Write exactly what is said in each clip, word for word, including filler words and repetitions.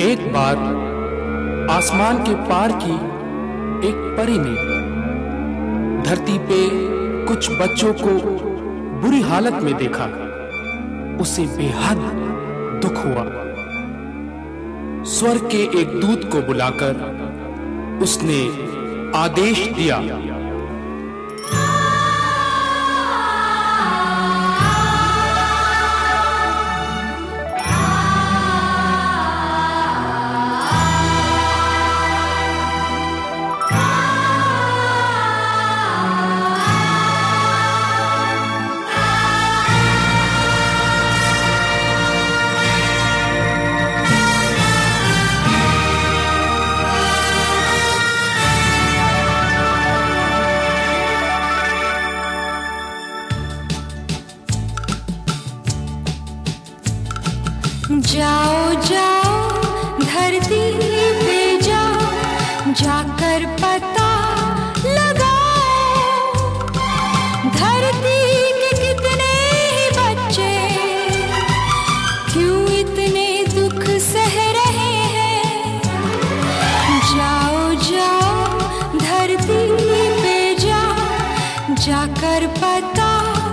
एक बार आसमान के पार की एक परी ने धरती पे कुछ बच्चों को बुरी हालत में देखा। उसे बेहद दुख हुआ। स्वर्ग के एक दूत को बुलाकर उसने आदेश दिया, जाओ जाओ धरती पे जाओ, जाकर पता लगाओ, धरती के कितने ही बच्चे क्यों इतने दुख सह रहे हैं। जाओ जाओ धरती पे जाओ, जाकर पता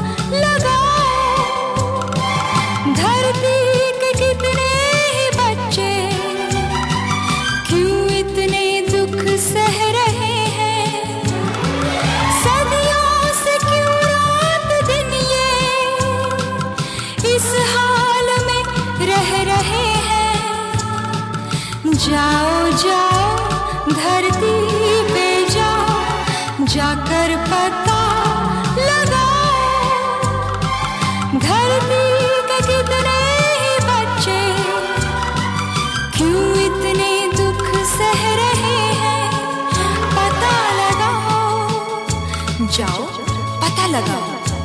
लगाओ, धरती कितने ही बच्चे क्यों इतने दुख सह रहे हैं। सदियों से क्यों रात दिन ये इस हाल में रह रहे हैं। जाओ जाओ धरती पे जाओ, जाकर पता लगाओ, धरती के कितने क्यों इतने दुख सह रहे हैं। पता लगाओ, जाओ पता लगाओ।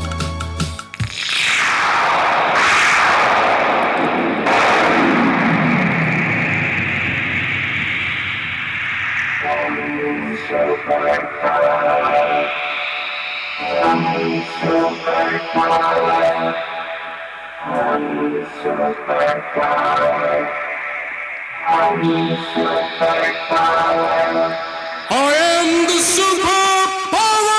I am the superpower!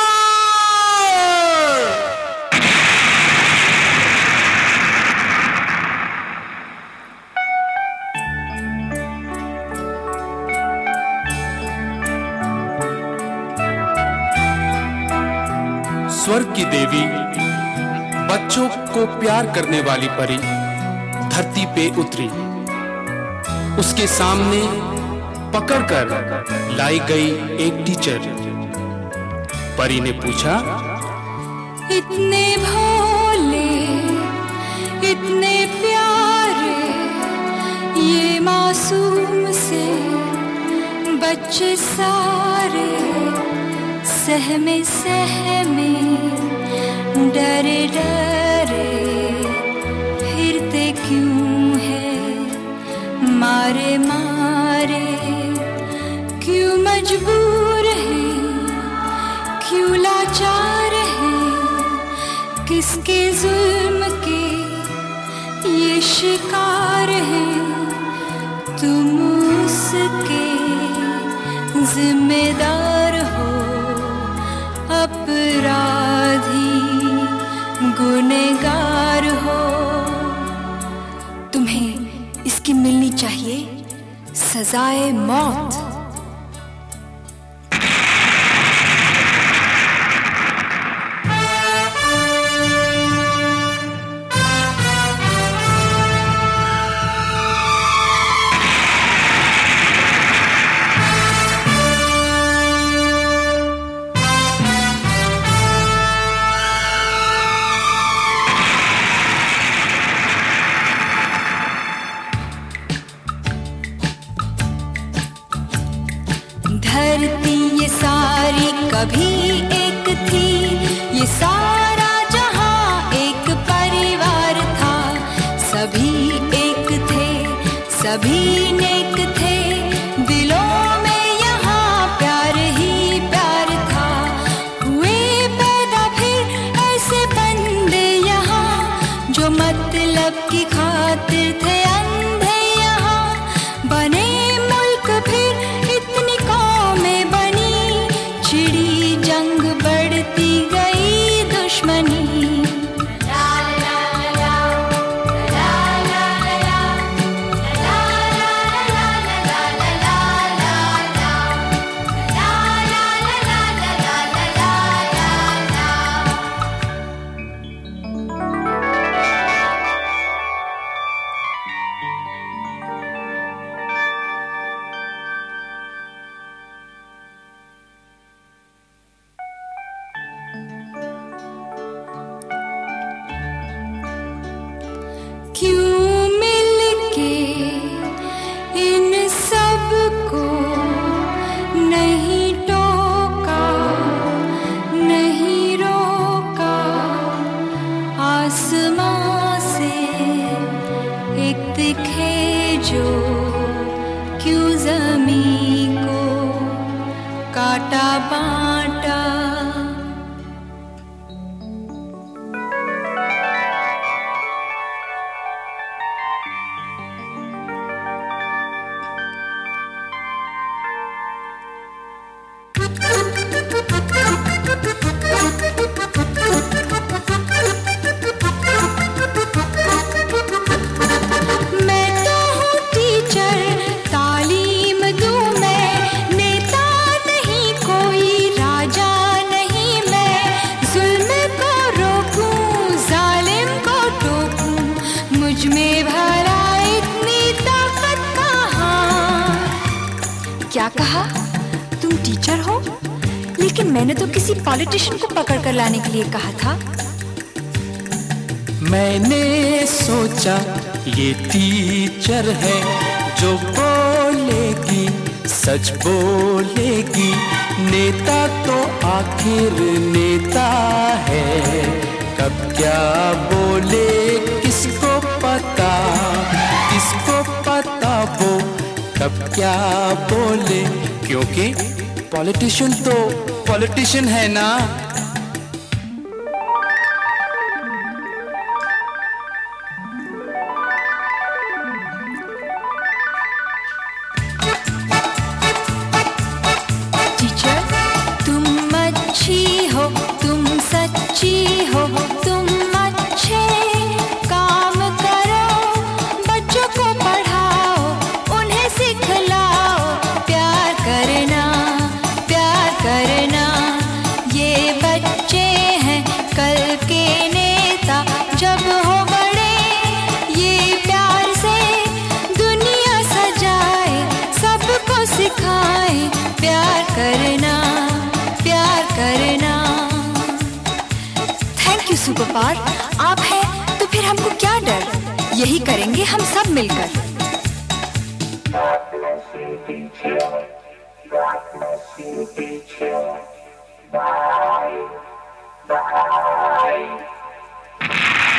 स्वर्ग की देवी बच्चों को प्यार करने वाली परी धरती पे उतरी। उसके सामने पकड़कर लाई गई एक टीचर। परी ने पूछा, इतने भोले इतने प्यारे ये मासूम से बच्चे सारे, सहमे सहमे डरे डरे फिरते क्यों है, मारे मारे क्यों मजबूर है, क्यों लाचार है, किसके जुल्म के ये शिकार है। तुम उसके जिम्मेदार हो, अपराधी गुनहगार हो। तुम्हें इसकी मिलनी चाहिए सजाए मौत। धरती ये सारी कभी एक थी, ये सारा जहां एक परिवार था। सभी एक थे, सभी नेक थे, दिलों में यहाँ प्यार ही प्यार था। हुए पैदा फिर ऐसे बंदे यहाँ, जो मतलब की खातिर थे अंधे यहाँ बने। क्यों ज़मीं को काटा बांटा। क्या कहा? तुम टीचर हो? लेकिन मैंने तो किसी पॉलिटिशियन को पकड़ कर लाने के लिए कहा था। मैंने सोचा ये टीचर है जो बोलेगी सच बोलेगी, नेता तो आखिर नेता है, कब क्या बोले किसको पता, किसको पता वो कब क्या बोले, क्योंकि पॉलिटिशियन तो पॉलिटिशियन है ना। टीचर तुम अच्छी हो, तुम सच्ची हो, तुम अच्छे काम करो, बच्चों को पढ़ाओ, उन्हें सिखलाओ प्यार करना, प्यार करना। ये बच्चे हैं कल के नेता, जब हो बड़े ये प्यार से दुनिया सजाए, सबको सिखाए प्यार करना, प्यार करना। थैंक यू सुपर पावर, आप हैं तो फिर हमको क्या डर, यही करेंगे हम सब मिलकर। Bye. Bye.